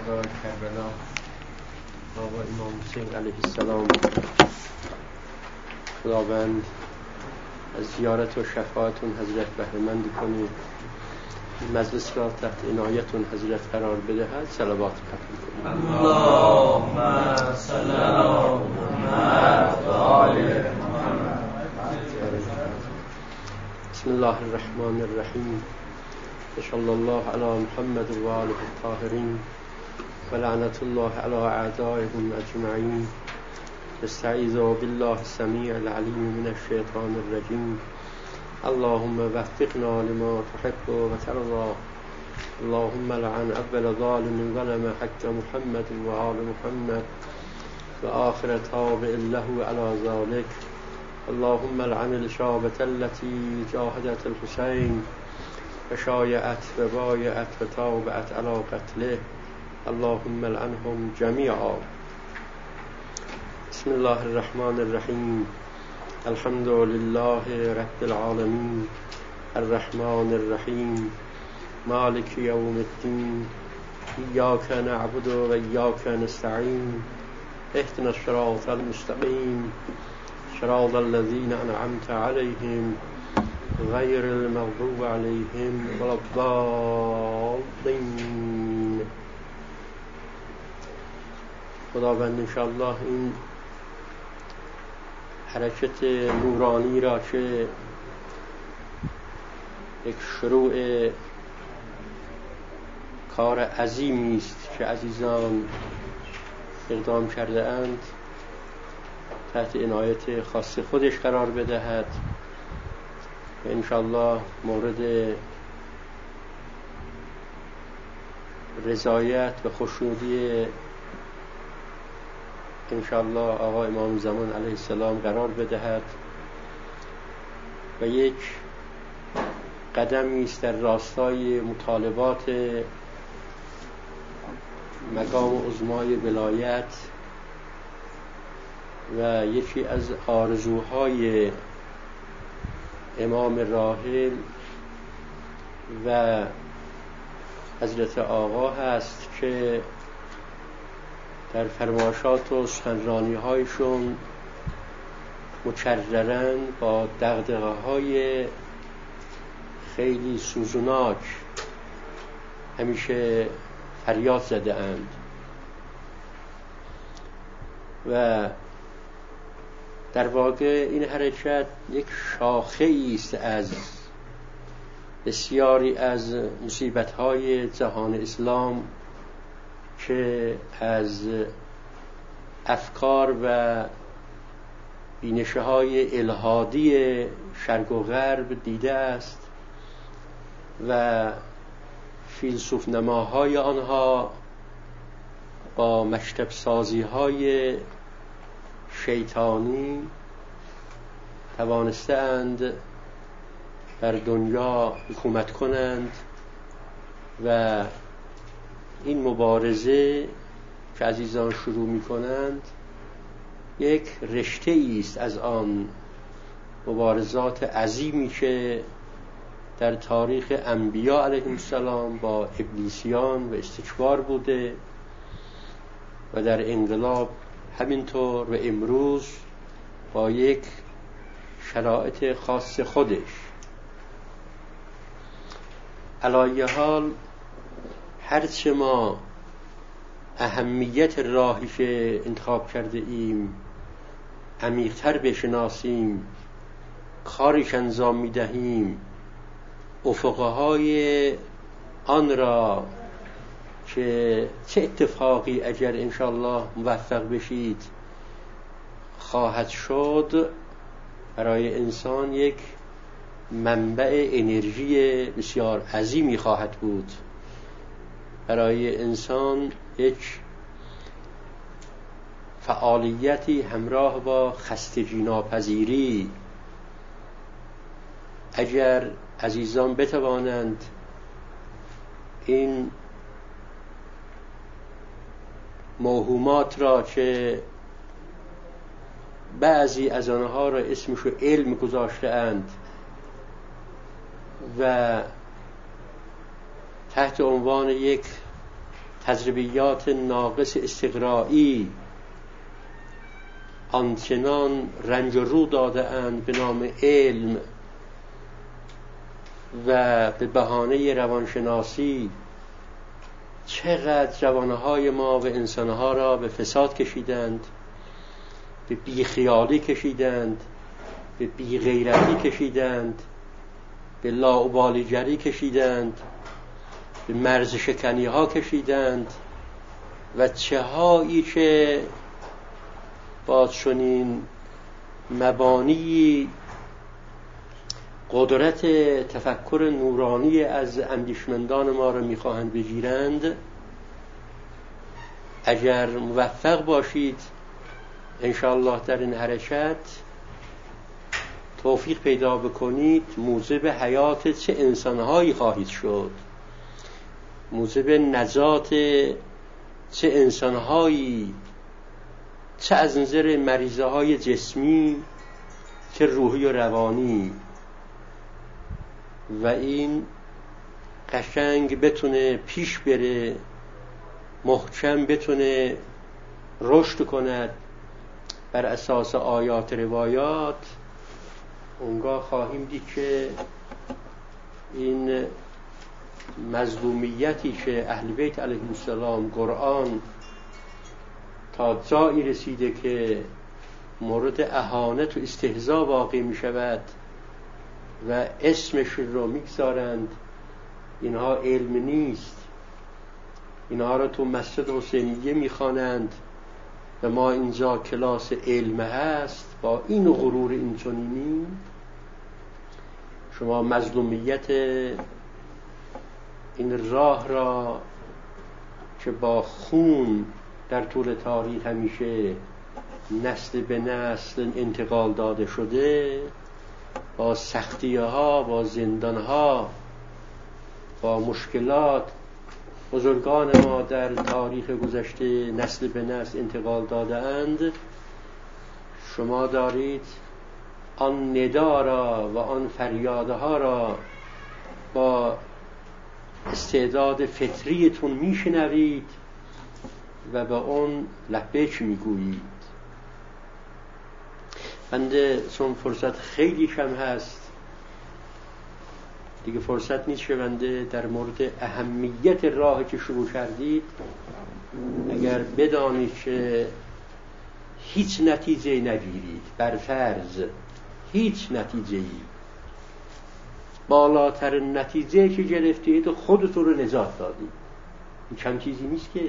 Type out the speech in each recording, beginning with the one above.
شهدای کربلا آقا امام حسین علیه السلام، خداوند از زیارت و شفاعتون حضرت بهره‌مند کنید، مجلس را تحت عنایتون حضرت قرار بدهد. صلوات ختم کنید. اللهم صل علی محمد و آل محمد. بسم الله الرحمن الرحیم. صلی الله علی محمد و آله الطاهرین و لعنت الله علی اعدائهم اجمعین. استعیذ بالله السمیع العلیم من الشیطان الرجیم. اللهم وفقنا لما تحب و ترضى. اللهم لعن اول ظالم ظلم حق محمد و آل محمد و آخر تابع له علی ذلك. اللهم لعن الشابة التي جاهدت الحسين فشايعت وبايعت وتابعت على قتله. اللهم لعنهم جميعا. بسم الله الرحمن الرحیم. الحمد لله رب العالمين الرحمن الرحیم مالك يوم الدين إياك نعبد وإياك نستعين اهدنا الصراط المستقيم صراط الذين أنعمت عليهم غير المغضوب عليهم ولا الضالين. خداوند انشاءالله این حرکت نورانی را که یک شروع کار عظیمی است که عزیزان اقدام کرده اند تحت عنایت خاص خودش قرار بدهد و انشاءالله مورد رضایت و خوشنودی انشاءالله آقا امام زمان علیه السلام قرار بدهد و یک قدمی است در راستای مطالبات مقام عظمای ولایت و یکی از آرزوهای امام راحل و حضرت آقا هست که در فرمایشات و سخنرانی هایشون مکرراً با دغدغه های خیلی سوزناک همیشه فریاد زده اند و در واقع این حرکت یک شاخه است از بسیاری از مصیبت‌های جهان اسلام که از افکار و بینش‌های الحادی شرق و غرب دیده است و فیلسوف نماهای آنها با مشرب سازی‌های شیطانی توانستند در دنیا حکومت کنند و این مبارزه که عزیزان شروع می کنند یک رشته است از آن مبارزات عظیمی که در تاریخ انبیا علیهم السلام با ابلیسیان و استکبار بوده و در انقلاب همینطور و امروز با یک شرایط خاص خودش. علی حال هرچه ما اهمیت راهی که انتخاب کرده ایم عمیق‌تر بشناسیم، کارش انجام می‌دهیم، افقهای آن را که چه اتفاقی اگر انشاءالله موفق بشید خواهد شد، برای انسان یک منبع انرژی بسیار عظیمی خواهد بود، برای انسان یک فعالیتی همراه با خستگی ناپذیری. اگر عزیزان بتوانند این موهومات را که بعضی از آنها را اسمشو علم گذاشته اند و تحت عنوان یک تجربیات ناقص استقرایی آنچنان رنج و رو داده اند به نام علم و به بهانه روانشناسی چقدر جوانهای ما و انسانها را به فساد کشیدند، به بیخیالی کشیدند، به بیغیرتی کشیدند، به لاابالیگری کشیدند، به مرز شکنی ها کشیدند و چه هایی که با چنین مبانی قدرت تفکر نورانی از اندیشمندان ما را میخواهند بگیرند. اگر موفق باشید انشاءالله در این حرکت توفیق پیدا بکنید، موجب حیات چه انسانهایی خواهید شد، موجب نجات چه انسانهایی، چه از نظر مریضه های جسمی چه روحی و روانی. و این قشنگ بتونه پیش بره، محکم بتونه رشد کند بر اساس آیات روایات، اونگاه خواهیم دید که این مظلومیتی که اهل بیت علیهم السلام قرآن تا جایی رسیده که مورد اهانت و استهزا واقع می شود و اسمش رو میگذارند، اینها علم نیست، اینها رو تو مسجد حسینیه میخوانند و ما اینجا کلاس علم هست. با این غرور این چنینی شما مظلومیت این راه را که با خون در طول تاریخ همیشه نسل به نسل انتقال داده شده، با سختی ها، با زندان ها، با مشکلات بزرگان ما در تاریخ گذشته نسل به نسل انتقال داده اند، شما دارید آن ندا را و آن فریادها را با استعداد فطریتون میشنوید و به اون لبیک میگویید. بنده چون فرصت خیلی کم هست دیگه فرصت نیست که بنده در مورد اهمیت راهی که شروع کردید، اگر بدانید که هیچ نتیجه نگیرید، بر فرض هیچ نتیجه‌ای، بالاتر نتیجه که گرفتید خودتون رو نجات دادید، این کم چیزی نیست که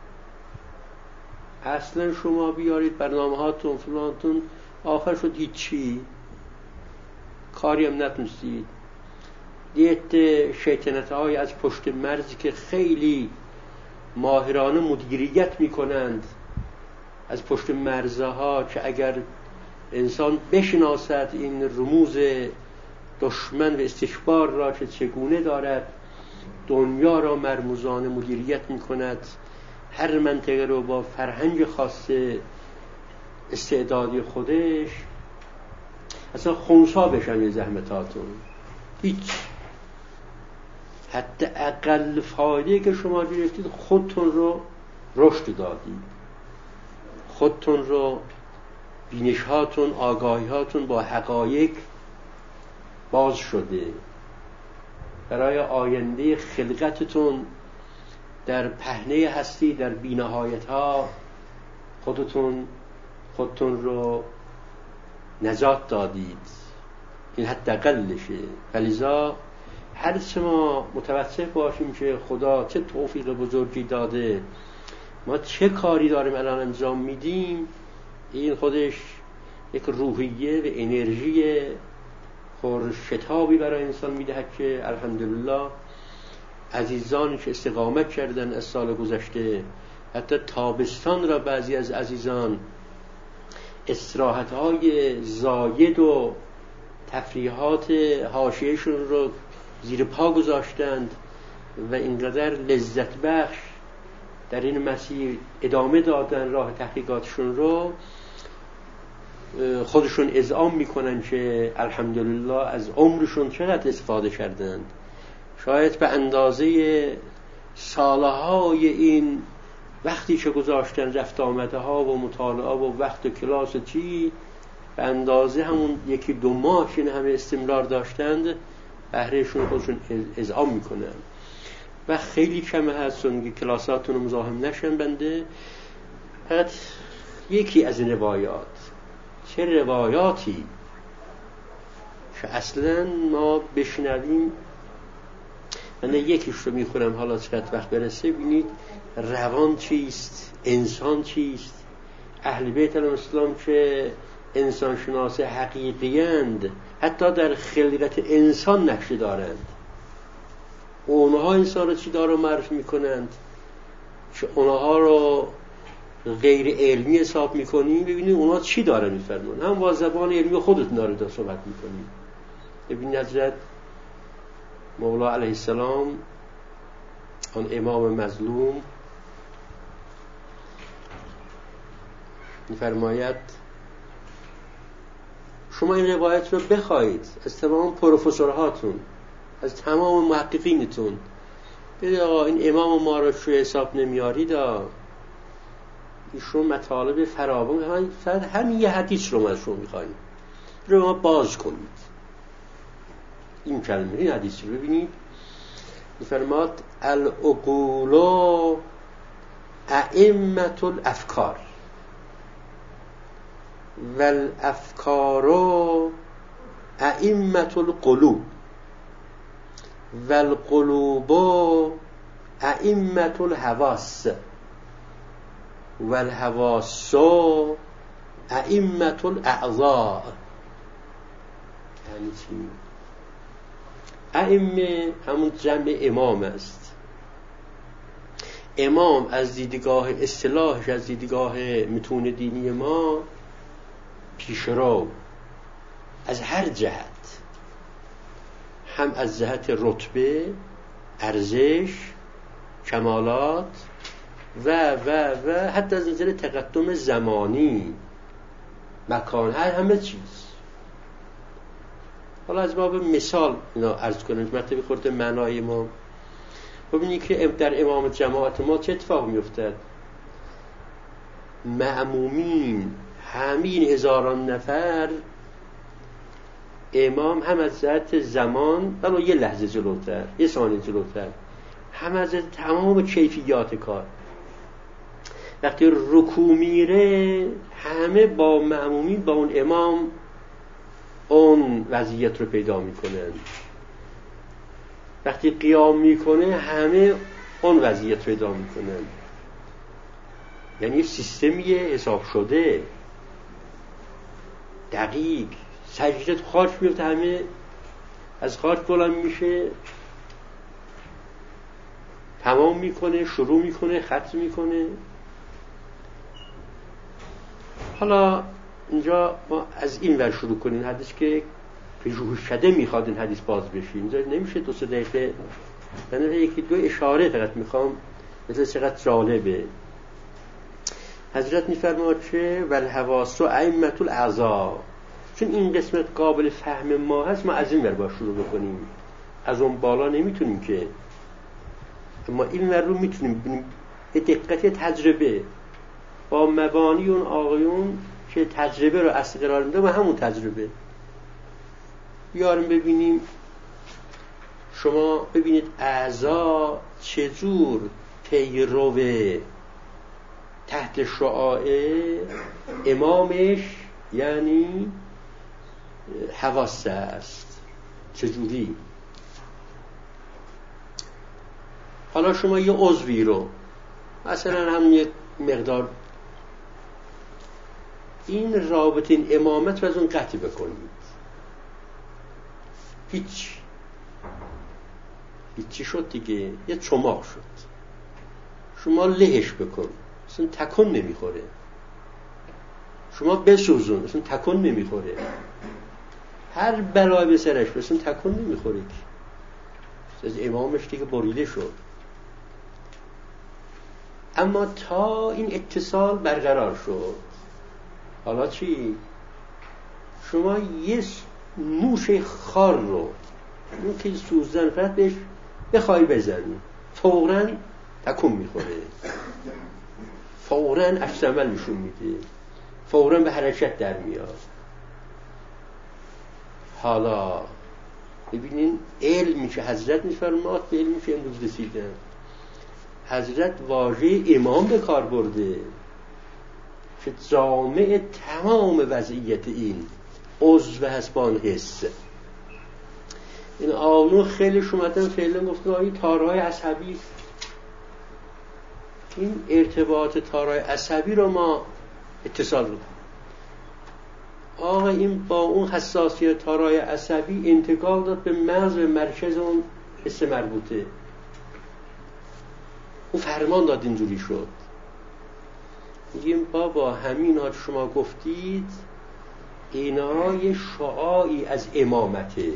اصلا شما بیارید برنامه هاتون فلانتون آخر شد هیچی، کاری هم نتونستید. دیت شیطنت های از پشت مرزی که خیلی ماهرانه مدیریت میکنند از پشت مرزها، که اگر انسان بشناسد این رموز دشمن و استکبار را که چگونه دارد دنیا را مرموزانه مدیریت میکند، هر منطقه رو با فرهنگ خاص استعدادی خودش، اصلا خونسا بشن یه زحمتاتون، هیچ حتی اقل فایده که شما گرفتید خودتون رو رشد دادید، خودتون رو بینش‌هاتون، آگاهی‌هاتون با حقایق باز شده، برای آینده خلقتتون در پهنه هستی در بی‌نهایت‌ها خودتون رو نجات دادید. این حداقلشه. فلذا هر چه ما متوسط باشیم که خدا چه توفیق بزرگی داده، ما چه کاری داریم الان انجام میدیم، این خودش یک روحیه و انرژی پرشتابی برای انسان میدهد که الحمدلله عزیزانی که استقامت کردن از سال گذشته، حتی تابستان را بعضی از عزیزان استراحت‌های زاید و تفریحات حاشیه‌شون رو زیر پا گذاشتند و اینقدر لذت بخش در این مسیر ادامه دادن راه تحقیقاتشون رو، خودشون اذعان میکنن که الحمدلله از عمرشون چقدر استفاده کردند. شاید به اندازه سالهای این وقتی که گذاشتن رفت آمده ها و مطالعه و وقت و کلاس چی به اندازه همون 1-2 ماه که همه استمرار داشتند بهرهشون خودشون اذعان میکنن و خیلی کمه هستون که کلاساتون رو مزاحم نشن. بنده فقط یکی از این روایات، چه روایاتی که اصلا ما بشنویم، من یکیش رو میخونم حالا چقدر وقت برسه. ببینید روان چیست، انسان چیست. اهل بیت علیهم السلام که انسان شناس حقیقی‌اند، حتی در خلقت انسان نقش دارند. اونها انسان رو چی داره معرفی میکنند که اونها رو غیر علمی حساب میکنیم. ببینید اونها چی داره میفرمون، هم با زبان علمی خودتون داره صحبت میکنیم. ببینید حضرت مولا علیه السلام، آن امام مظلوم، میفرماید شما این روایت رو بخواید از تمام پروفسورهاتون، از تمام محققینتون، بگید آقا این امام ما رو شو حساب نمیارید، ایشون مطالب فراوان، فقط همین یه حدیث رو ما از شما میخواییم، رو ما باز کنید. این کلمه، این حدیث رو ببینید. میفرماد العقول ائمة الافکار والافکار ائمة القلوب والقلوب ائمة الحواس والحواس ائمة الاعضاء. یعنی چی؟ ائمه همون جمع امام است. امام از دیدگاه اصطلاحش، از دیدگاه متون دینی ما، پیشرو از هر جهت، هم از جهت رتبه، ارزش، کمالات و حتی از نظر تقدم زمانی، مکان، همه چیز. حالا از باب مثال اینا عرض کنم مرتبه خورده معنای ما. ببینید که در امام جماعت ما چه اتفاق میافتد. مأمومین همین هزاران نفر، امام هم از جهت زمان ولی یه لحظه جلوتر، یه ثانیه جلوتر، هم از جهت تمام کیفیات کار. وقتی رکوع میره همه با مأمومین با اون امام اون وضعیت رو پیدا میکنن. وقتی قیام میکنه همه اون وضعیت پیدا میکنن. یعنی سیستمیه حساب شده، دقیق. سجده تو خاک میفته، همه از خاک بلند میشه، تمام میکنه، شروع میکنه، ختم میکنه. حالا اینجا ما از این ور شروع کنیم. حدیث که پژوهشکده میخواد این حدیث باز بشه، اینجا نمیشه 2-3 دقیقه. من 1-2 اشاره فقط میخوام، مثل چقدر جالبه. حضرت میفرماد که والحواس ائمة الاعضاء. چون این قسمت قابل فهم ما هست، ما از این ور باید شروع بکنیم، از اون بالا نمیتونیم که. اما این ور رو میتونیم ببینیم به دقت تجربه، با مبانی اون آقایون که تجربه رو اصل قرار میده و همون تجربه بیاریم ببینیم. شما ببینید اعضا چجور پیروه تحت شعاع امامش یعنی حواس است، چجوری. حالا شما یه عضوی رو مثلا هم یک مقدار این رابطه این امامت رو از اون قطع بکنید، هیچی شد دیگه، یه چماق شد. شما لهش بکن، اصلا تکون نمیخوره. شما بسوزون، اصلا تکون نمیخوره. هر بلای به سرش اصلا تکون نمیخوره. از امامش دیگه بریده شد. اما تا این اتصال برقرار شد، حالا چی؟ شما یه نوش خار رو، اون که سوزن فقط بهش بخوای بزنی، فوراً تکون میخوره، فوراً عکس عمل نشون میده، فوراً به حرکت در میاد. حالا ببینین علمی که حضرت میفرماد به علمی که امروز رسیدن، حضرت واژه امام به کار برده که جامع تمام وضعیت این عضو هسبان حس. این آنو خیلی شمدن فعلا گفته آیی تارهای عصبی، این ارتباط تارهای عصبی رو ما اتصال رو آقا این با اون حساسیت تارهای عصبی انتقال داد به مغز و مرکز اون حس مربوطه، اون فرمان داد اینجوری شد. میگیم بابا همین ها شما گفتید اینا یه شعاعی از امامته،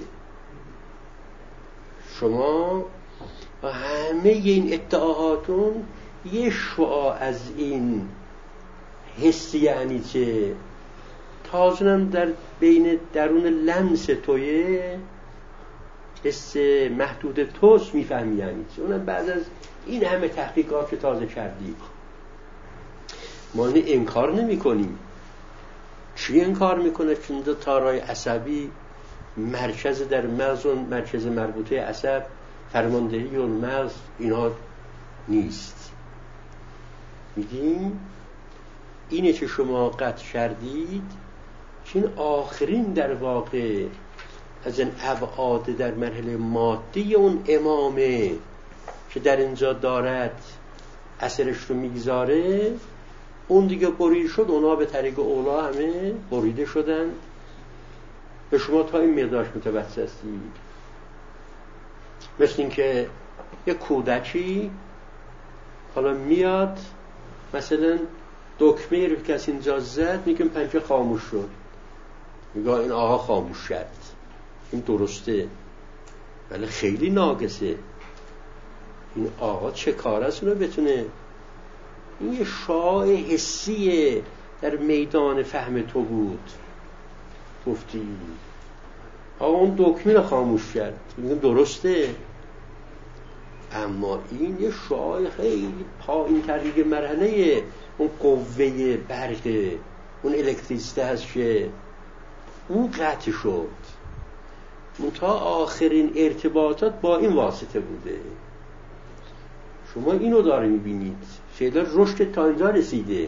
شما و همه این ادعاهاتون یه شعاع از این حسی، یعنی چه تازنم در بین درون لمس تویه حس محدود توست میفهمی یعنی چه. اونم بعد از این همه تحقیقات که تازه کردی ما اینه انکار نمی کنیم. چی انکار میکنه؟ چون دو تارای عصبی مرکز در مغز و مرکز مربوطه عصب فرماندهی و مغز اینا نیست. میگیم اینه که شما قطع کردید که این آخرین در واقع از این ابعاد در مرحله مادی اون امامه که در اینجا دارد اثرش رو میگذاره، اون دیگه برید شد، اونا به طریق اولا همه بریده شدن، به شما تا این مقدارش متوسط هستید. مثل این که یه کودکی حالا میاد مثلا دکمه رو که از اینجا زد میگم پنجه خاموش شد، میگه این آقا خاموش شد، این درسته ولی خیلی ناقصه، این آقا چه کار است اونو بتونه. این یه شعاع حسیه در میدان فهم تو بود، گفتی آقا اون دکمه رو خاموش کرد، میگم درسته، اما این یه شعاع خیلی پایین تر مرحله اون قوه برقه، اون الکتریسته هست که اون قطع شد. تا آخرین ارتباطات با این واسطه بوده. شما اینو داره میبینید، فعلا رشد تا اینجا رسیده.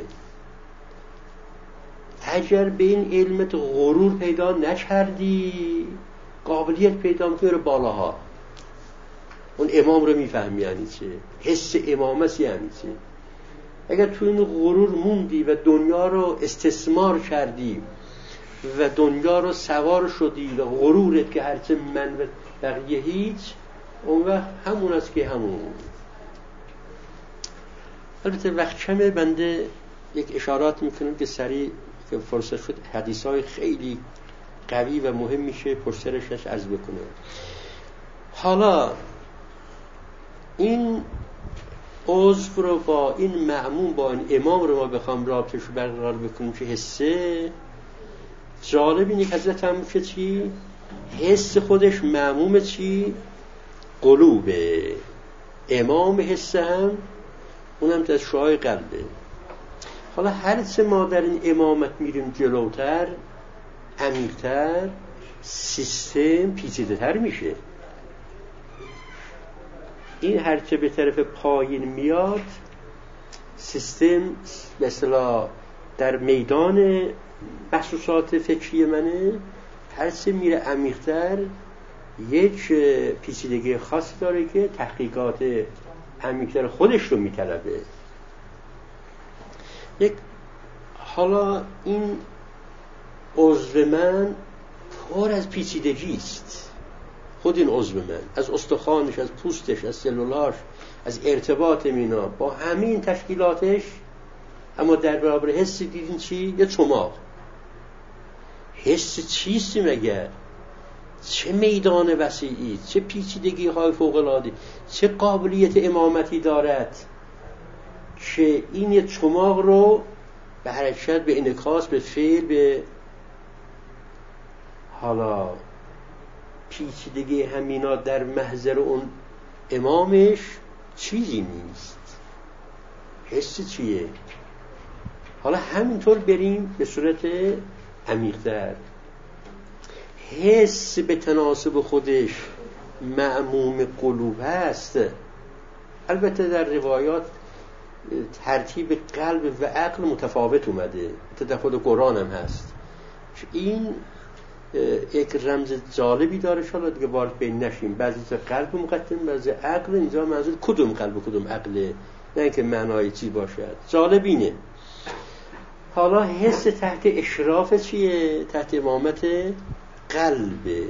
اگر به این علمت غرور پیدا نکردی قابلیت پیدا میکنی رو بالاها، اون امام رو میفهمی یعنی چه، حس امامت یعنی چه. اگر تو این غرور موندی و دنیا رو استثمار کردی و دنیا رو سوار شدی و غرورت که هرچه من و بقیه هیچ، اون وقت همون است که همون. البته وقت کمه، بنده یک اشارات میکنم که سریع که فرصت شد حدیثای خیلی قوی و مهم میشه پشترش عرض بکنه. حالا این عضو رو با این مأمون با این امام رو ما بخوام رابطش رو برقرار بکنیم که حسه جالب اینه که حضرت هم که چی؟ حس خودش مأموم چی؟ قلوبه. امام حس هم اونم از شعاع قلبه. حالا هرچه ما در این امامت میریم جلوتر عمیق‌تر سیستم پیچیده تر میشه. این هرچه به طرف پایین میاد سیستم به اصطلاح در میدان محسوسات فکری منه، هرچه میره عمیق‌تر یک پیچیدگی خاصی داره که تحقیقات عمیق‌تر خودش رو میطلبه. حالا این عضو من پر از پیچیدگی است. خود این عضو من از استخوانش، از پوستش، از سلولاش، از ارتباط مینا با همین تشکیلاتش، اما در برابر حس دیدین چی؟ یه چماق. حس چیستی مگر؟ چه میدان وسیعی، چه پیچیدگی های فوق‌العاده، چه قابلیت امامتی دارد که این یه چماق رو به حرکت، به انعکاس، به فعل، به حالا پیچیدگی همینا در محضر اون امامش چیزی نیست. حس چیه؟ حالا همینطور بریم به صورت عمیق‌تر. حس به تناسب خودش معموم قلوب هست. البته در روایات ترتیب قلب و عقل متفاوت اومده، در خود قرآن هم هست. این یک رمز جالبی داره، شاید دیگه وارد بین نشیم. بعضی از قلب مقدم، بعضی عقل. اینجا منظور کدوم قلب کدوم عقله، نه اینکه معنای چی باشد. جالب اینه. حالا حس تحت اشراف چیه؟ تحت امامت قلب.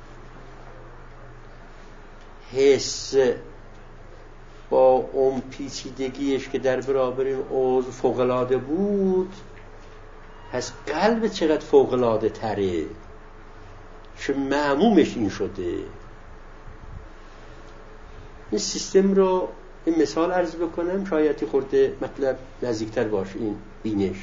حس با اون پیچیدگیش که در برابر این عضو فوق‌العاده بود، پس قلب چقدر فوق‌العاده تره، چه معمومش این شده. این سیستم رو این مثال عرض بکنم، شاید خورده مطلب نزدیکتر باشه این بینش.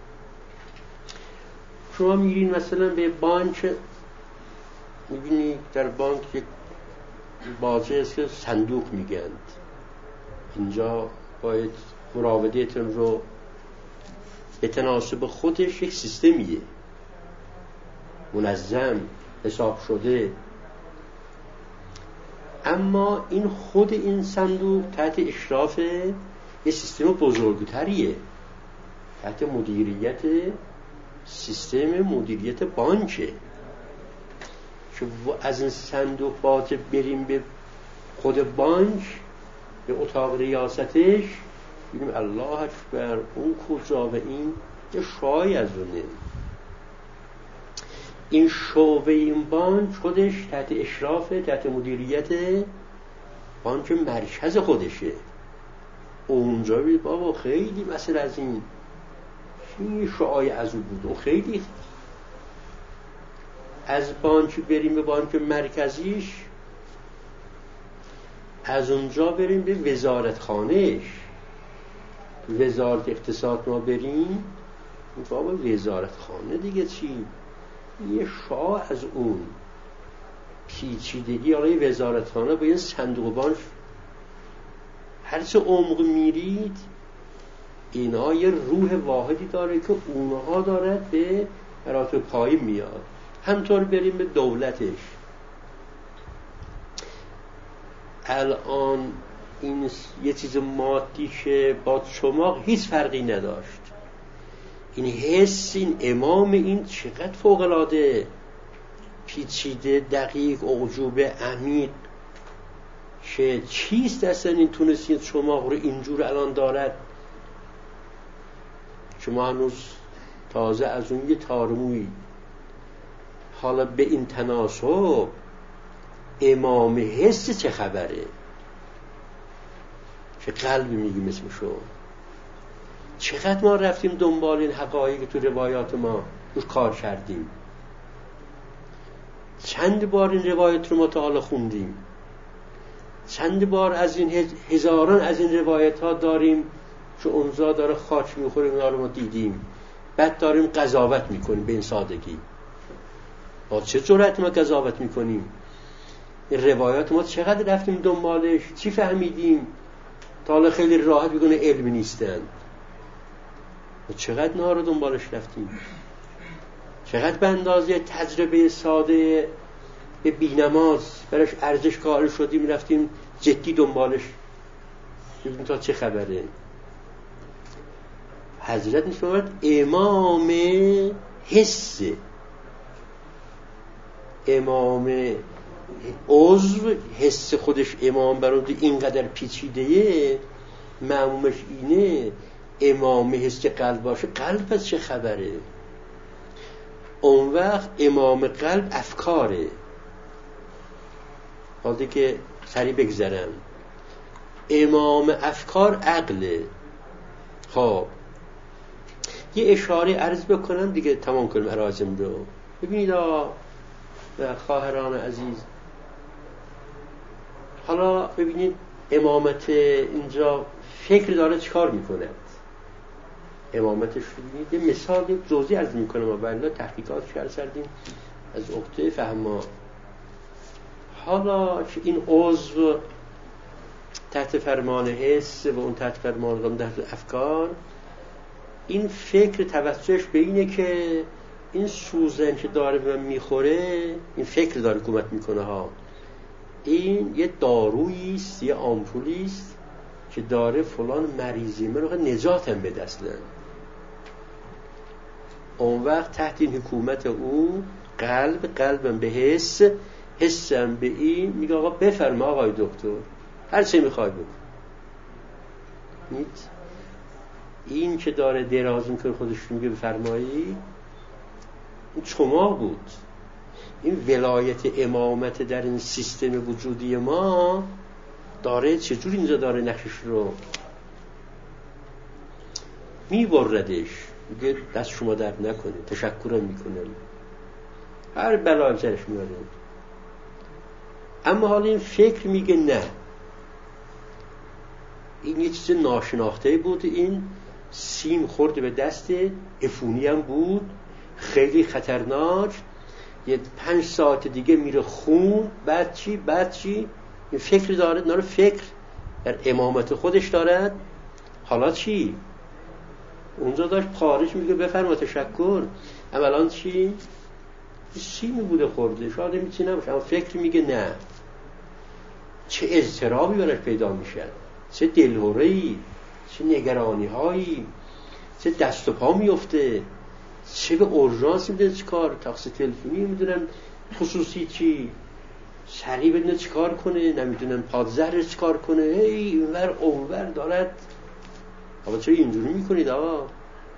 شما میرین مثلا به بانک، میبینی در بانک یک بازه هست که صندوق میگند. اینجا باید مراودهتون رو به تناسب خودش یک سیستمیه، منظم، حساب شده. اما این خود این صندوق تحت اشراف یک سیستم بزرگتریه، تحت مدیریت سیستم مدیریت بانکه. که از این صندوق باید بریم به خود بانک، به اتاق ریاستش، ببینیم الله اکبر اون کجا و این یه شای از اونه. این شعبه این بانک خودش تحت اشراف، تحت مدیریت بانک مرکز خودشه. اونجا بید بابا خیلی مسئله از این شعای از اون بود. و خیلی از بانک بریم به بانک مرکزیش، از اونجا بریم به وزارت خانهش، وزارت اقتصاد ما بریم، بابا وزارت خانه دیگه چی؟ یه شاه از اون پیچیدگی. آقای وزارت خانه با این صندوق بانک هرچه عمق میرید، اینا یه روح واحدی داره که اونها دارد به مراتب پایین میاد. همطور بریم به دولتش. الان این یه چیز مادی که با چماق هیچ فرقی نداشت. این حس، این امام، این چقدر فوق‌العاده پیچیده، دقیق، اعجوبه، عمیق، که چیست اصلا این تونست این چماق رو اینجور الان دارد. شما هنوز تازه از اون یه تارمویی. حالا به این تناسب امام حس چه خبره؟ چه قلبی میگیم اسمشو. چقدر ما رفتیم دنبال این حقایق تو روایات ما روش کار کردیم. چند بار این روایت رو مطالعه خوندیم. چند بار از این هزاران از این روایت ها داریم که اونجا داره خاک میخوره، اونا رو ما دیدیم. بعد داریم قضاوت میکنیم به این سادگی. با چه جرأت ما قضاوت میکنیم؟ این روایات ما چقدر رفتیم دنبالش، چی فهمیدیم؟ تا حالا خیلی راحت میگونه علمی نیستن. و چقدر نها رو دنبالش رفتیم؟ چقدر به اندازه تجربه ساده به بینماز براش ارزش قائل شدیم، رفتیم جدی دنبالش ببینیم تا چه خبره. حضرت میفرماید امام حس، امام عضو حس خودش امام برونده اینقدر پیچیده، معمومش اینه. امام حس که قلب باشه، قلب پس چه خبره؟ اون وقت امام قلب افکاره. حالا که سریع بگذرم، امام افکار عقله. خب یه اشاره عرض بکنم دیگه تمام کنیم عرازم رو. ببینید خواهران عزیز، حالا ببینید امامت اینجا فکر داره چیکار میکنه. امامتش رو ببینید. یه مثال یک جزئی عرض میکنم و بله تحقیقات کردیم از اخته فهما. حالا که این عضو تحت فرمان حس و اون تحت فرمان تحت افکار. این فکر توسطش به اینه که این سوزن که داره به من میخوره، این فکر داره کمک میکنه ها، این یه دارویی است، یه آمپولی است که داره فلان مریضی من رو نجاتم بده. اصلا اون وقت تحت این حکومت او قلبم به حسم به این میگه آقا بفرما آقای دکتر هر چی میخوای بگو. این که داره دراز میکنه خودش میگه بفرمایی، این چماق بود. این ولایت امامت در این سیستم وجودی ما داره چجور اینجا داره نقشش رو میبردش. میگه دست شما درد نکنه، تشکرم میکنه، هر بلا سرش میاره. اما حالا این فکر میگه نه، این یه چیز ناشناخته بود. این سیم خورده به دست، عفونی هم بود، خیلی خطرناک. یه 5 ساعت دیگه میره خون. بعد چی؟ این فکر داره فکر در امامت خودش دارد. حالا چی؟ اونجا داشت خارج میگه بفرما تشکر. اولا چی؟ سیمی بوده خورده، شاید میتونه نباشه، اما فکر میگه نه. چه اضطرابی براش پیدا میشه، چه دلهوره‌ای، چه نگرانی‌هایی، چه دست و پا میفته، چه به اورژانس میده، چه کار تاکسی تلفنی میدونم خصوصی چی سریع بدونه چه کار کنه، نمیدونم پادزهر چه کار کنه، اینور اونور دارد. آقا چرا اینجوری میکنید آقا؟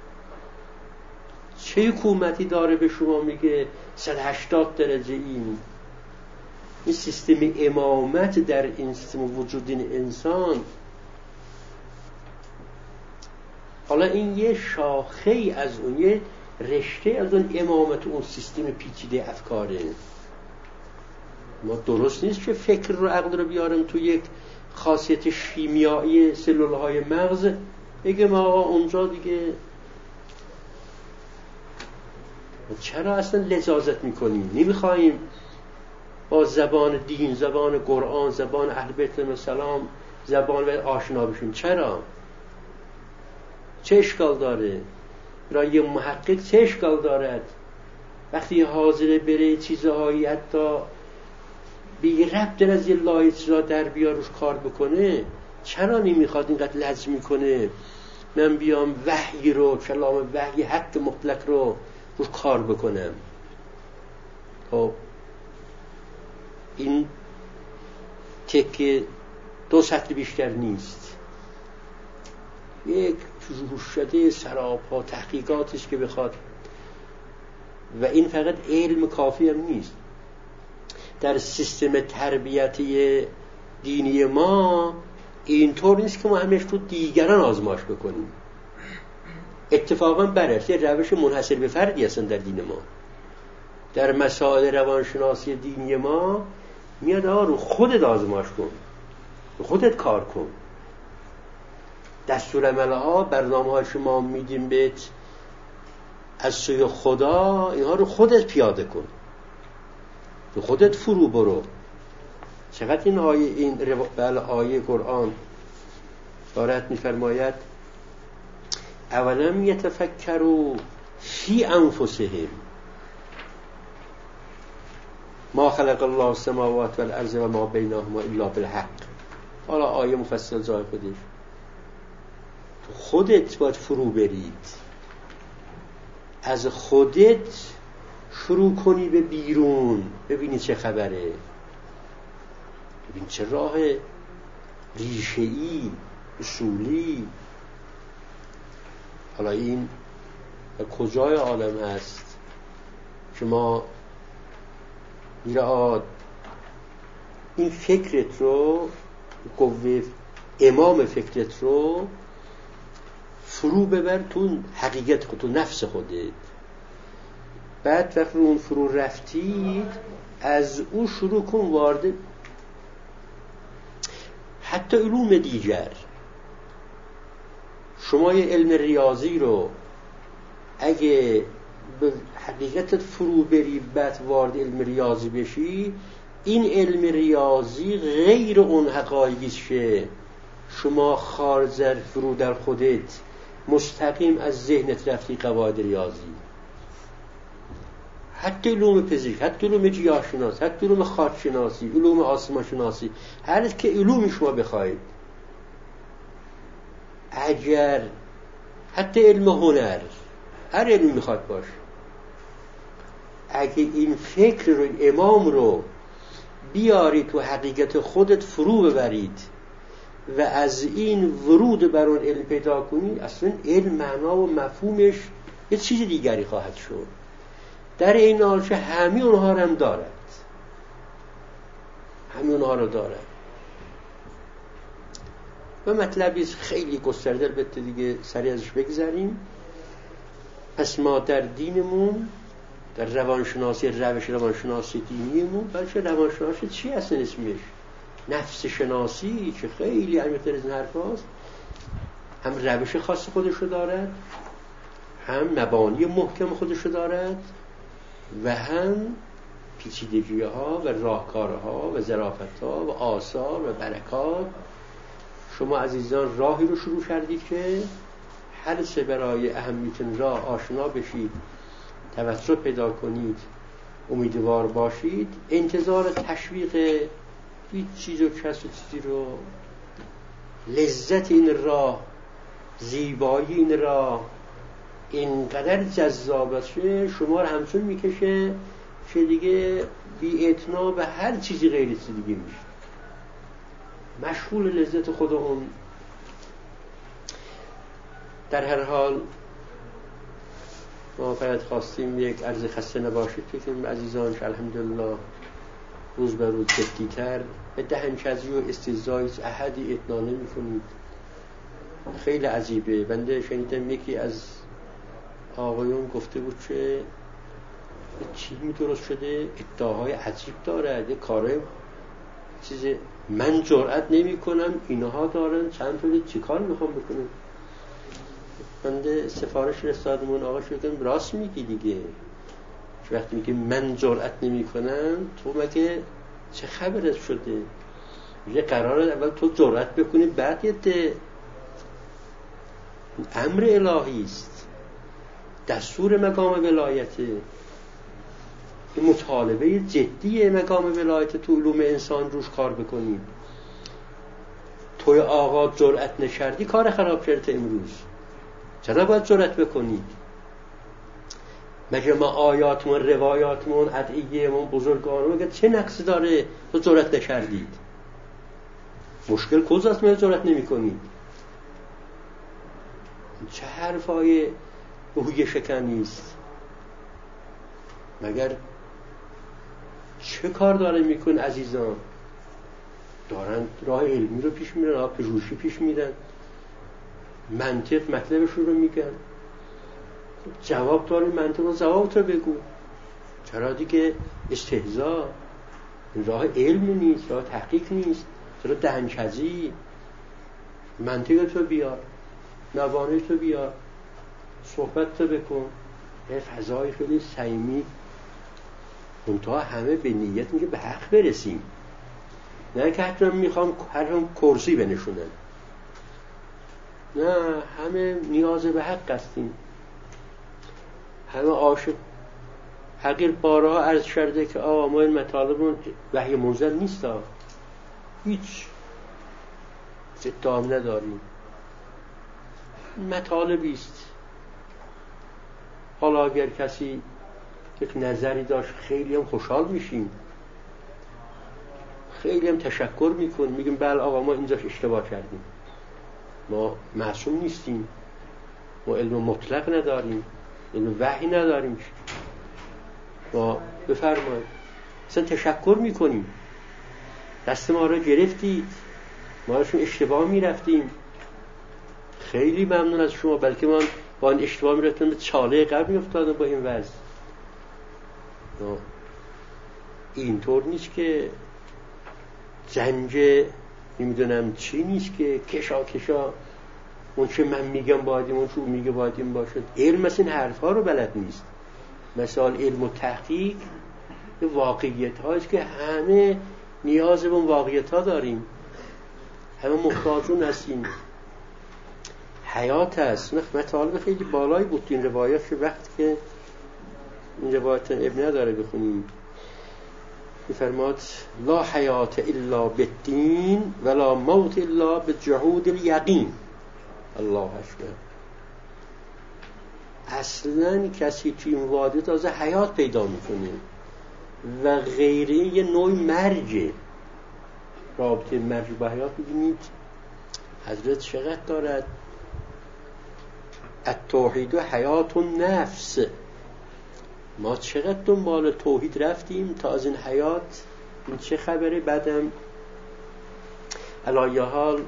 چه حکومتی داره به شما میگه 180 درجه این سیستم امامت در این سیستم وجودین انسان؟ حالا این یه شاخه از اون، یه رشته از اون امامت، اون سیستم پیچیده افکاره. ما درست نیست که فکر رو عقل رو بیارم تو یک خاصیت شیمیایی سلولهای مغز بگه ما آقا اونجا دیگه. چرا اصلا لجاجت میکنیم؟ نمیخواییم با زبان دین، زبان قرآن، زبان اهل بیت علیهم السلام زبان آشنا بشیم؟ چرا؟ چه اشکال داره؟ برای یه محقق چه اشکال دارد وقتی حاضر بره چیزهایی حتی بی ربط از یه لایه چیزها در بیار روش کار بکنه؟ چرا نمیخواد اینقدر لج میکنه من بیام وحی رو، کلام وحی حق مطلق رو روش کار بکنم؟ خب این تکه 2 سطر بیشتر نیست، یک روشده سراپا تحقیقاتی است که بخواد. و این فقط علم کافی هم نیست. در سیستم تربیتی دینی ما اینطور نیست که ما همش تو دیگران آزمایش بکنیم. اتفاقا برعکس، یه روش منحصر به فردی هستن در دین ما. در مسائل روانشناسی دینی ما میاد رو خودت آزمایش کن، رو خودت کار کن. دستورالعمل‌ها، برنامه‌های شما میدیم بهت از سوی خدا، اینها رو خودت پیاده کن، رو خودت فرو برو. چقدر این آیه قرآن دارد میفرماید اولم یتفکروا فی انفسهم ما خلق الله السماوات والارض و ما بینهما الا بالحق. حالا آیه مفصل جای خودش. خودت باید فرو برید، از خودت شروع کنی به بیرون، ببینی چه خبره، ببین چه راه ریشه‌ای اصولی. حالا این کجای عالم هست که ما میراد این فکرت رو، قوه امام فکرت رو فرو ببر تو حقیقت خود، تو نفس خودت. بعد وقتی اون فرو رفتید از اون شروع کن وارد حتی علوم دیگر. شما یه علم ریاضی رو اگه به حقیقتت فرو بری بعد وارد علم ریاضی بشی، این علم ریاضی غیر اون حقایقیشه شما خارج فرو در خودت مستقیم از ذهنت رفتی قواعد ریاضی، حتی علوم پزشک، حتی علوم گیاهشناسی، حتی علوم خاکشناسی، علوم آسمان شناسی، هر که علوم شما بخواید، اگر حتی علم هنر، هر علمی میخواد باشه، اگه این فکر رو، امام رو بیارید تو حقیقت خودت فرو ببرید و از این ورود بر اون علم پیدا کنید، اصلا علم معنا و مفهومش یه چیز دیگری خواهد شد. در این حال که همه اونها رو هم دارد، همه اونها رو دارد. و مطلبی خیلی گسترده، البته دیگه سریع ازش بگذریم. پس ما در دینمون، در روانشناسی، روش روانشناسی دینیمون، بلکه روانشناسی چی اصلا اسمش؟ نفس شناسی، که خیلی عمیق‌تر از این حرف هاست. هم روش خاص خودشو دارد، هم مبانی محکم خودشو دارد، و هم پیچیدگی ها و راهکارها و ظرافت ها و آثار و برکات. شما عزیزان راهی رو شروع کردید که هر چه برای اهمیت راه آشنا بشید، توسط پیدا کنید، امیدوار باشید، انتظار تشویق هیچ چیز و کس و چیزی رو، لذت این راه، زیبایی این راه اینقدر جذابه شما رو همچون میکشه که دیگه بی اعتنا به هر چیزی غیر چیزی دیگه میشه، مشغول لذت خود اون. در هر حال ما فقط خواستیم یک عرض خسته نباشید بکنیم عزیزان که الحمدلله روز به روز جدی‌تر به دهنکجی و استهزای احدی اعتنا نمی‌کنید. خیلی عجیبه. بنده شنیدم یکی از آقایون گفته بود که چیزی درست شده، ادعاهای عجیب داره، کارهای چیز من جرئت نمی‌کنم، اینها دارن، چند تا چیکار می‌خوام بکنم. بنده سفارش رسادمون آقا شدم راست میگی دیگه، وقتی میگه من جرئت نمی‌کنم، تو مگه چه خبرت شده؟ یه قراره اول تو جرئت بکنی بعد یه امر الهی است، دستور مقام ولایته، این مطالبه جدی مقام ولایت تو علوم انسان روش کار بکنی. توی آقا جرئت نکردی کار خراب کرده امروز، چرا باید جرئت بکنید؟ مگه ما آیاتمون، روایاتمون، ادعیه‌مون، بزرگانمون مگه چه نقصی داره تو جرئت نکردید؟ مشکل کجاست ما جرئت نمی‌کنید؟ چه حرفای روحیه شکنی است؟ مگر چه کار داره میکن عزیزان؟ دارن راه علمی رو پیش میرن، راه پژوهشی پیش میرن، منطق مطلبشون رو میگن. جواب داری، منطق رو جواب تو بگو. چرا دیگه استهزا؟ این راه علم نیست، راه تحقیق نیست. چرا دهنکجی؟ منطق تو بیار، نوانش تو بیار، صحبت تو بکن. یه فضای خیلی صمیمی، منتها همه به نیت میگه به حق برسیم، نه که حتی میخوام هر هم کرسی بنشونن، نه، همه نیاز به حق هستیم، همه عاشق. حقیر بارها عرض کرده که آقا ما این مطالبون وحی منزل نیست، هیچ ادعام نداریم، مطالبی است. حالا اگر کسی یک نظری داشت خیلی هم خوشحال میشیم، خیلی هم تشکر میکنیم، میگیم بله آقا ما اینجاش اشتباه کردیم، ما معصوم نیستیم، ما علم مطلق نداریم، علم وحی نداریم، ما بفرمایید. اصلا تشکر میکنیم، دست ما رو گرفتید، ما ازشون اشتباه میرفتیم، خیلی ممنون از شما، بلکه ما با این اشتباه میرفتیم به چاله قبل میافتادم با این وضع. اینطور نیست که جنگ نمیدونم چی نیست که کشا اون چه من میگم باید اون چه میگه باید این باشد. علم مثل این حرفا رو بلد نیست. مثال علم و تحقیق واقعیت هاست که همه نیاز به اون واقعیت ها داریم. همه محتاجون هستیم، حیات هست. مطالب خیلی بالایی بود این روایت، که وقتی که این روایت ابن نداره بخونیم، می‌فرماد لا حیات الا بالدین ولا موت الا بجحود الیقین. الله اکبر. اصلا کسی توی این وادی تازه حیات پیدا میکنه و غیره یه نوع مرجه. رابطه مرج با حیات می‌بینید حضرت چقدر دارد. التوحید و حیات النفس. ما چقدر دنبال توحید رفتیم تا از این حیات این چه خبره. بعدم علایه حال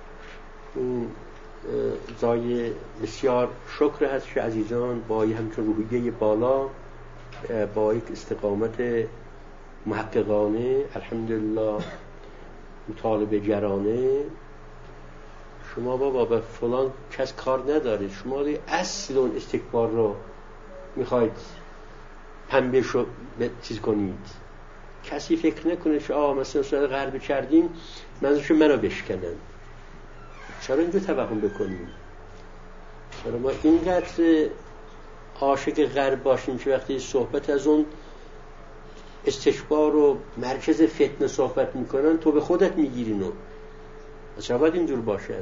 زای بسیار شکر هست که عزیزان با همچون روحیه بالا، با یک استقامت محققانه، الحمدلله مطالبه گرانه، شما بابا به فلان کس کار ندارید، شما اصل اون استکبار رو میخواید پنبه شو چیز کنید. کسی فکر نکنه که مثلا سوال غرب کردیم منظورش منو بشکنن. چرا اینجا توهم بکنیم؟ چرا ما اینقدر عاشق غرب باشیم که وقتی صحبت از اون استکبار و مرکز فتنه صحبت میکنن تو به خودت میگیرینو؟ چرا باید اینجور باشد؟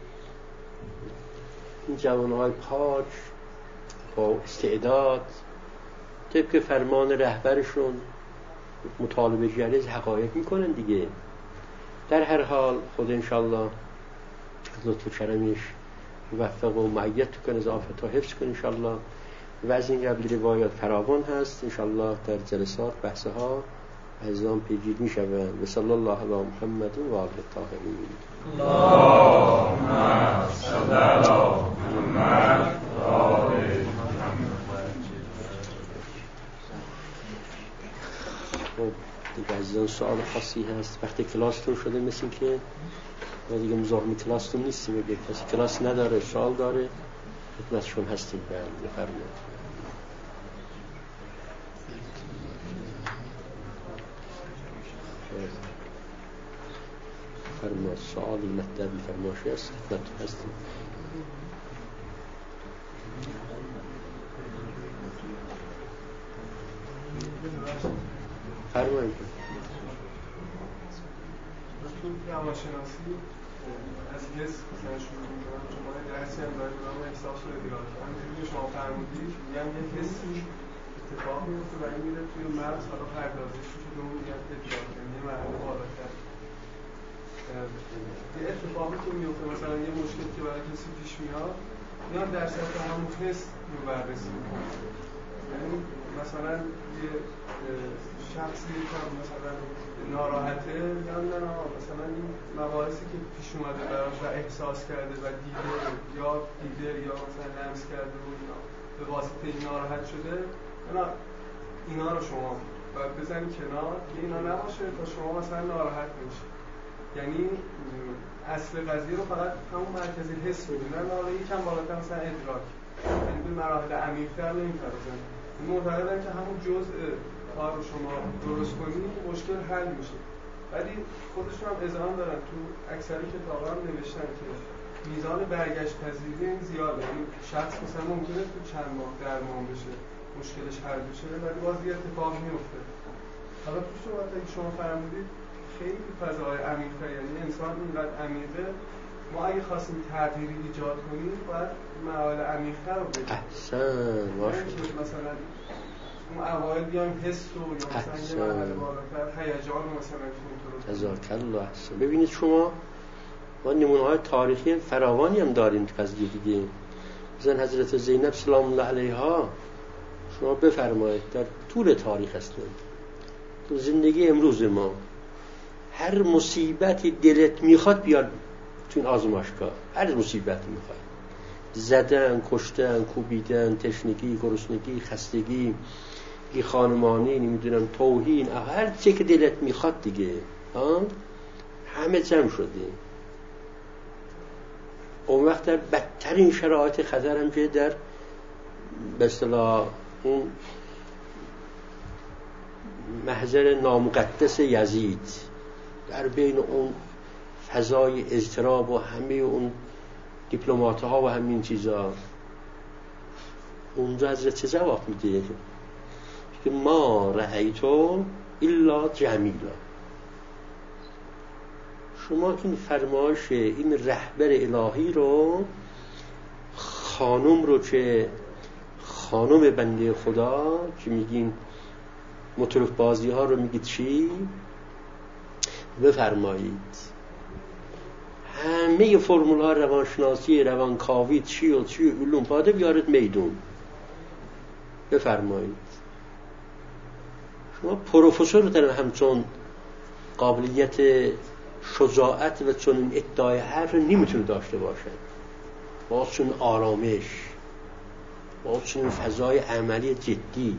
این جوانهای پاک با استعداد طبق فرمان رهبرشون مطالبه جریز حقایق میکنن دیگه. در هر حال خود انشالله لطف و کرمش موفق و معید کنه، از آفت ها حفظ کنه انشالله. و از این قبل روایات فراوان هست انشالله در جلسات بحث ها عزیزان پیگیر می شوند. و صلی الله علی محمد و آله الطاهرین. اللهم صل علی محمد و آل محمد. دیگه عزیزان سوال خاصی هست؟ وقتی کلاستون شده مثل که ما دیگه مزاحم کلاستون نیستیم. اگه کسی کلاس نداره سوال داره خدمتشون هستیم. بفرمایید. فرمایید سوالی مطلبی فرمایشی هست خدمتتون هستیم. فرمایید. روانشناسی از حس مثلا شروع می‌کنم. شما درسی هم دارید به نام احساس و ادراک. همونجوری شما فرمودید میگم یک حسی اتفاق میفته و این میره توی مغز، حالا پردازش میشه به اون میگن ادراک، یعنی یه مرحله بالاتر. یه اتفاقی که میفته مثلا یه مشکلی که برای کسی پیش میاد میاد در سطح همون حس رو بررسی میکنه. یعنی مثلا یه شخصی که مثلا ناراحته یا نه مثلا این مباحثی که پیش اومده براش و احساس کرده و دیده یا مثلا لمس کرده و اینا به واسطه این ناراحت شده، اینا رو شما باید بزنی کنار که اینا نباشه تا شما مثلا ناراحت نشی. یعنی اصل قضیه رو فقط همون مرکز حس بدونن، حالا یکم بالاتر مثلا ادراک، یعنی به مراحل عمیق‌تر نمی‌پردازن. این معتقدن که همون جزء کار رو شما درست کنی مشکل حل میشه. ولی خودشون هم اذعان دارن، تو اکثر کتابا هم نوشتن که میزان برگشت پذیری این زیاده. یعنی شخص مثلا ممکنه تو چند ماه درمان بشه، مشکلش حل بشه، ولی باز یه اتفاق میفته. حالا تو شما فرمودید خیلی فضای عمیقه، یعنی انسان اینقدر عمیقه، ما اگه خواستیم تغییری ایجاد کنیم باید مراحل عمیق‌تر رو بریم. احسن ماشاءالله. مثلا اون اوایل بیایم حس رو یا مثلا یه مرحله بالاتر هیجان رو مثلا کنترل. جزاک الله احسن. ببینید شما ما نمونه‌های تاریخی فراوانی هم داریم تو قضیه دیگه. مثلا حضرت زینب سلام الله علیها شما بفرمایید در طول تاریخ هستند، تو زندگی امروز ما هر مصیبتی دلت میخواد بیاد تو این آزمایشگاه، هر مصیبتی میخواد، زدن، کشتن، کوبیدن، تشنگی، گرسنگی، خستگی، بی خانمانی، نمیدونم توهین، هر چی که دلت میخواد دیگه همه جمع شده. اون وقت در بدترین شرایط خطر هم که در به اصطلاح اون محضر نامقدس یزید، در بین اون فضای اضطراب و همه اون دیپلمات ها و همین چیزا، اونجا حضرت چه جواب میده؟ که ما رأیتو الا جمیلا. شما این فرمایش این رهبر الهی رو، خانم رو، که خانم بنده خدا که میگین مطرب بازی ها رو میگید چی؟ بفرمایید. همه فرمول ها روانشناسی، روانکاوی، چی و چی علوم پاده بیارید میدون. بفرمایید. شما پروفسور دارن همچون قابلیت شجاعت و چون ادعای حرف نمیتونه داشته باشن، با چون آرامش، با چون فضای عملی جدی.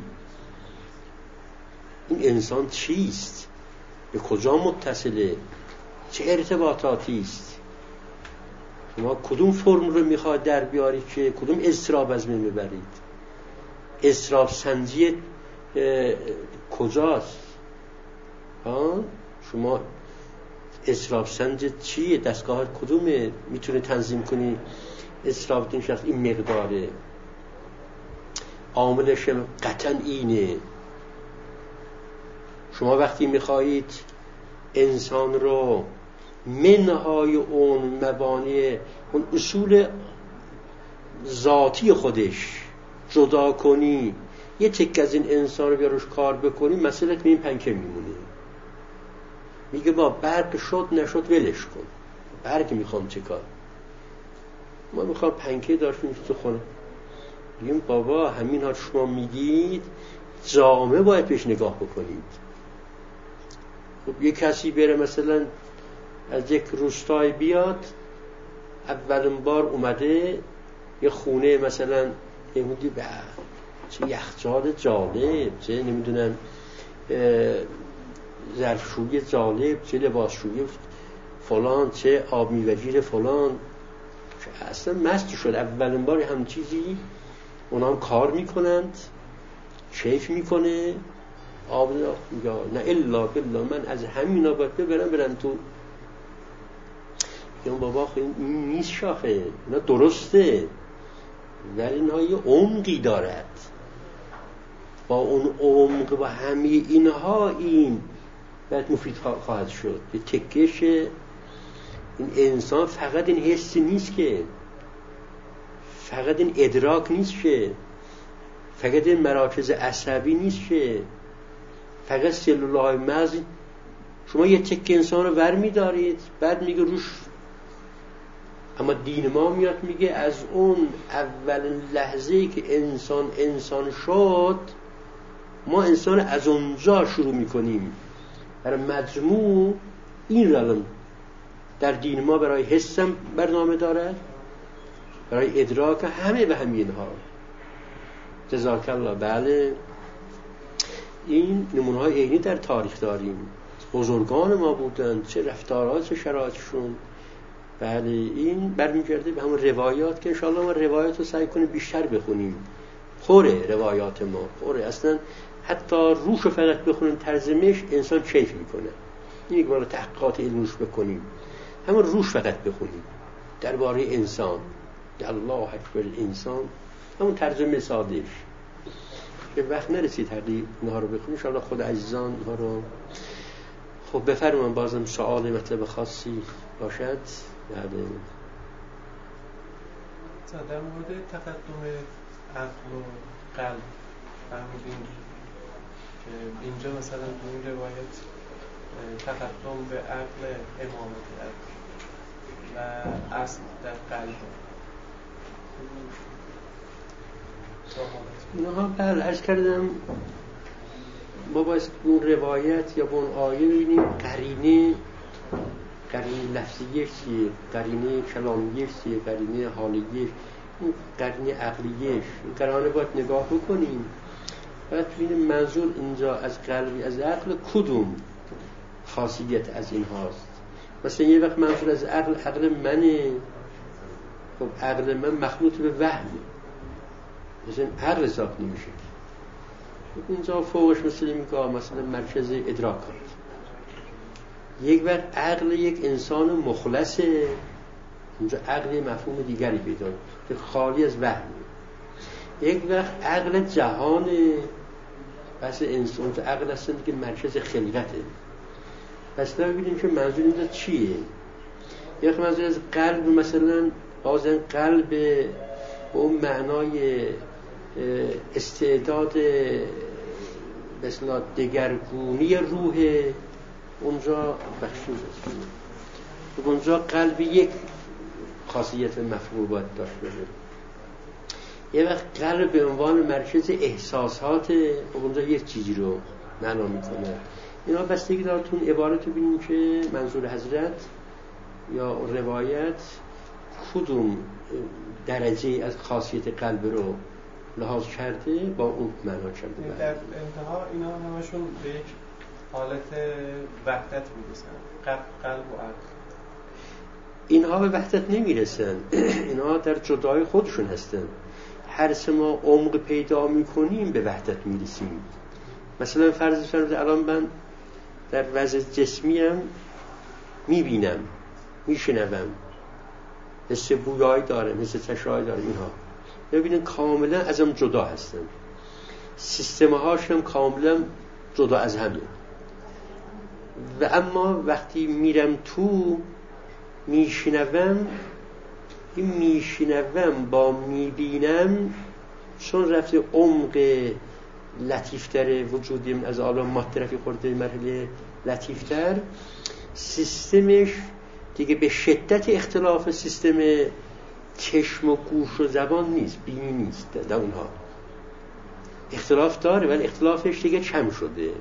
این انسان چیست؟ به کجا متصله؟ چه ارتباطاتی است؟ شما کدوم فرم رو میخواد در بیارید که کدوم اضطراب از من میبرید؟ اضطراب سنجی کجاست؟ شما اضطراب سنج چیه؟ دستگاه کدومه؟ میتونه تنظیم کنی اضطراب این شخص این مقداره؟ عاملش قطعا اینه. شما وقتی میخواهید انسان رو منهای اون مبانی، اون اصول ذاتی خودش جدا کنی، یه تک از این انسان رو بیاروش کار بکنی، مسئله که این پنکه میمونه. میگه با برگ شد نشد ولش کن. برگ میخوام چه کار؟ ما میخوام پنکه داشتیم تو خونه. میگیم بابا همین ها شما میگید جامعه باید پیش نگاه بکنید. خب یه کسی بره مثلا از یک روستای بیاد، اولین بار اومده یه خونه مثلا نمیدونی به چه یخچال جالب، چه نمیدونم ظرفشویی جالب، چه لباسشویی فلان، چه آب میوه‌گیر فلان، اصلا مست شد. اولین بار هم چیزی اونا هم کار میکنند، کیف میکنه، آب یا نه الا بالله من از همینا باید برم تو. میگم بابا این نیست شاخه، اینا درسته ولی اینها یه عمقی دارد. با اون عمق و همه اینها این باید مفید خواهد شد. یه تکش این انسان فقط این حسی نیست که، فقط این ادراک نیست که، فقط این مراکز عصبی نیست که، فقط سلولهای مغز. شما یه تک انسان رو ور می‌دارید بعد میگه روش، اما دین ما میاد میگه از اون اولین لحظه‌ای که انسان شد، ما انسان از اونجا شروع میکنیم. برای مجموع این رلم در دین ما برای حسم برنامه دارد، برای ادراک همه به همین ها. جزاک الله. بله این نمونه های عینی در تاریخ داریم. بزرگان ما بودن، چه رفتارها چه شرایطشون. بله این برمیگرده به همون روایات که انشاءالله ما روایات رو سعی کنیم بیشتر بخونیم. خوره روایات ما، خوره. اصلا حتی روش رو فقط بخونیم ترجمهش انسان کیف میکنه. این بالا تحقیقات علمیش بکنیم، همون روش فقط بخونیم درباره انسان، الله اکبر انسان، همون ترجمه سادهش. که وقت نرسید هردی اینها رو بخونیم انشاءالله خود عزیزان اینها رو. خب بفرمایید بازم سوال مطلب خاصی باشد. بله در مورد تقدم عقل و قلب فهمیدیم که اینجا مثلا تو این روایت تقدم به عقل امامت و اصل در قلب اینها بله عرض کردم ما باید اون روایت یا اون آیه ببینیم قرینه لفظیش چیه، قرینه کلامیش چیه، قرینه حالیش، این قرینه عقلیش، این قرانه باید نگاه بکنیم. باید ببینیم منظور اینجا از قلبی از عقل کدوم خاصیت از این هاست. مثلا یه وقت منظور از عقل منه. خب عقل من مخلوط به وهمه، مثلا عقل حساب نمیشه. اینجا فوقش مثل میگه مثلا مرکز ادراکات، یک وقت عقل یک انسان مخلصه، اونجا عقل مفهوم دیگری پیدا که خالی از وهم. یک وقت عقل جهانه، پس انسان تو عقل هستن که مرکز خلقته. پس ببینیم که منظور اینجا چیه. یک منظور از قلب مثلا بازن قلب به اون معنای استعداد مثلا دگرگونی روح اونجا بخشید است. اونجا قلب یک خاصیت مفهوم باید داشت باشه. یه وقت قلب به عنوان مرکز احساسات اونجا یک چیزی رو معنا میکنه. اینا بستگی داره تو عبارت رو ببینیم که منظور حضرت یا روایت کدوم درجه از خاصیت قلب رو لحاظ کرده با اون معنا کرده. در انتها اینا همشون به یک حالت وحدت میرسن، قلب و عقل. اینها به وحدت نمیرسن، اینها در جدای خودشون هستن. هر سه ما عمق پیدا میکنیم به وحدت میرسیم. مثلا فرض فرض الان من در وضع جسمیم میبینم، میشنوم، حس بویایی دارم، حس چشایی دارم. اینها ببینن کاملا ازم جدا هستن، سیستم هاشم کاملا جدا از همه. و اما وقتی میرم تو میشنوم، این میشنوم با میبینم چون رفته عمق لطیفتر وجودیم از عالم ماده رفتی خورده مرحله لطیفتر، سیستمش دیگه به شدت اختلاف سیستم چشم و گوش و زبان نیست، بینی نیست. در اونها اختلاف داره ولی اختلافش دیگه کم شده،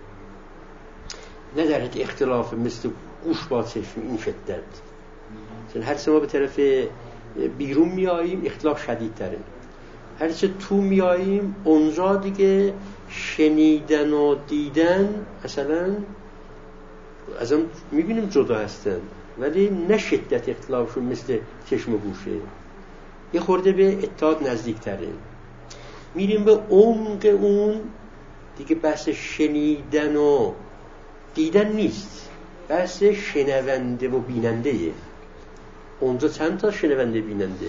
نه در اختلاف مثل گوش با چشم این شدت. چون هر سه ما به طرف بیرون میاییم اختلاف شدیدتره، هر چه تو میاییم اونجا دیگه شنیدن و دیدن مثلا ازم میبینیم جدا هستن ولی نه شدت اختلافشون مثل چشم و گوشه، یه خورده به اتحاد نزدیکتره. میریم به عمق اون دیگه، بحث شنیدن و دیدن نیست، بحث شنونده و بیننده. اونجا چند تا شنونده بیننده؟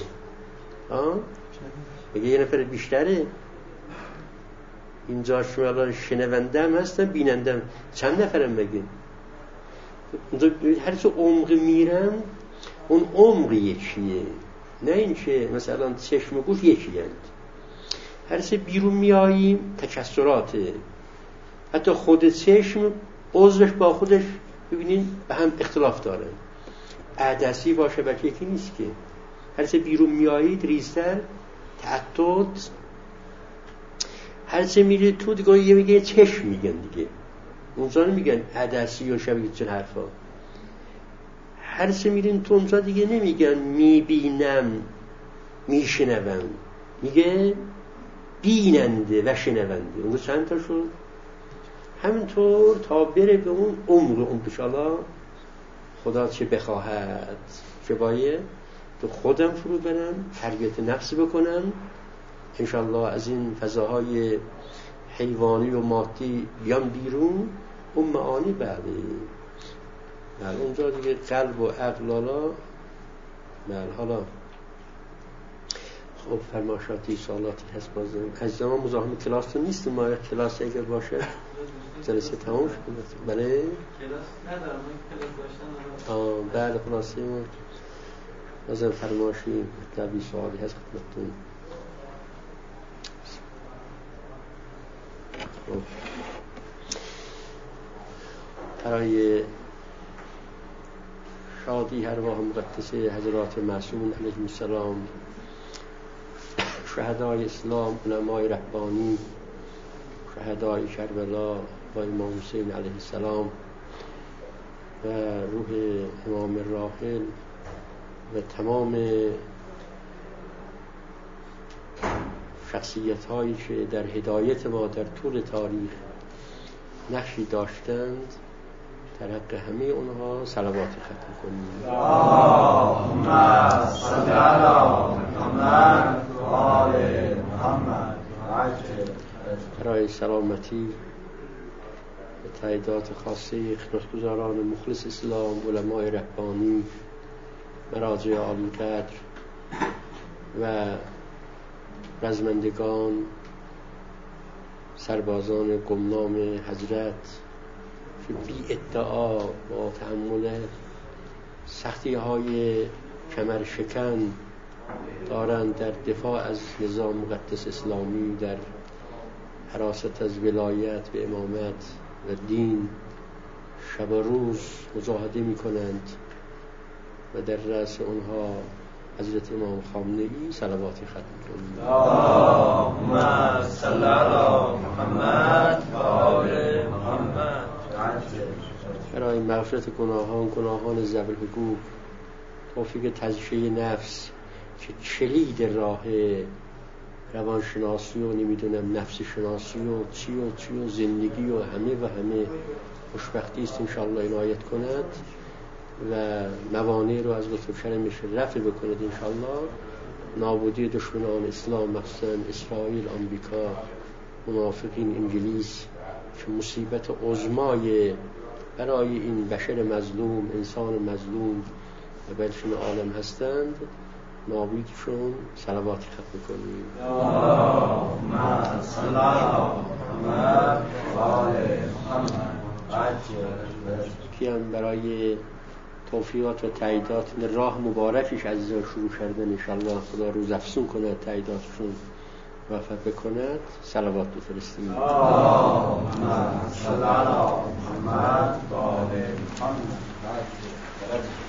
بگه یه نفر بیشتره. اینجا شما الان شنونده هم هستن، بیننده هم. چند نفرم بگه؟ اونجا هر چه عمق میرم اون عمق یکیه، نه این که مثلا چشم و گوش یکی هست. هر چه بیرون میاییم تکسراته، حتی خود چشم عضوش با خودش ببینین به هم اختلاف داره، عدسی با شبکه یکی نیست که. هر چه بیرون میایید ریزتر تعدد، هر چه میرید تو دیگه یه میگه چشم میگن دیگه، اونجا نمیگن عدسی و شبکه چه حرفا. هر چه میرین تو اونجا دیگه نمیگن میبینم میشنوم، میگه بیننده و شنونده. اونجا چند تا شد؟ همینطور تا بره به اون عمر اون انشاءالله خدا چه بخواهد چه باید تو خودم فرو برم، تربیت نفس بکنم انشاءالله، از این فضاهای حیوانی و مادی بیام بیرون، اون معانی بعدی اونجا دیگه قلب و عقل حالا خب فرماشاتی سوالاتی هست. بازم از زمان مزاحم کلاس تو نیستیم، ما کلاس اگر باشه جلسه تمام شد. بله کلاس ندارم، کلاس داشتن بله خلاصه بازم فرماشی مطلبی سوالی هست خدمتتون. برای شادی ارواح مقدسه حضرات معصومین علیهم السلام، شهدای اسلام، علمای ربانی، شهدای کربلا و امام حسین علیه السلام و روح امام راحل و تمام شخصیت هایی که در هدایت ما در طول تاریخ نقشی داشتند، در حق همه اونها صلوات ختم کنیم. اللهم صل علی محمد و آل محمد. برای سلامتی به تاییدات خاصه خدمتگزاران مخلص اسلام، علمای ربانی، مراجع عالی‌قدر و رزمندگان، سربازان گمنام حضرت که بی ادعا با تحمل سختی های کمر شکن دارند در دفاع از نظام مقدس اسلامی، در حراست از ولایت به امامت و دین شب و روز مجاهده می کنند و در رأس اونها حضرت امام خامنه‌ای صلواتی ختم کنید. اللهم صل علی محمد و آل محمد. برای مغفرت گناهان ذوی الحقوق، توفیق تزکیه نفس که کلید راه روانشناسی و نمیدونم نفس شناسی و چی و زندگی و همه خوشبختی است انشاءالله عنایت کند و موانع رو از لطف کرمش رفع بکند انشاءالله. نابودی دشمنان اسلام مخصوصا اسرائیل، آمریکا، منافقین، انگلیس که مصیبت عظمای برای این بشر مظلوم، انسان مظلوم و بلشون عالم هستند، نابودشون صلواتی ختم کنیم. اللهم صل علی محمد و آل محمد. کیم برای توفیقات و تاییدات راه مبارکش عزیزان شروع کردن انشاءالله خدا روز افزون کنه، تاییداتشون موفق بکند، صلوات بفرستیم. اللهم صل علی محمد و آل محمد.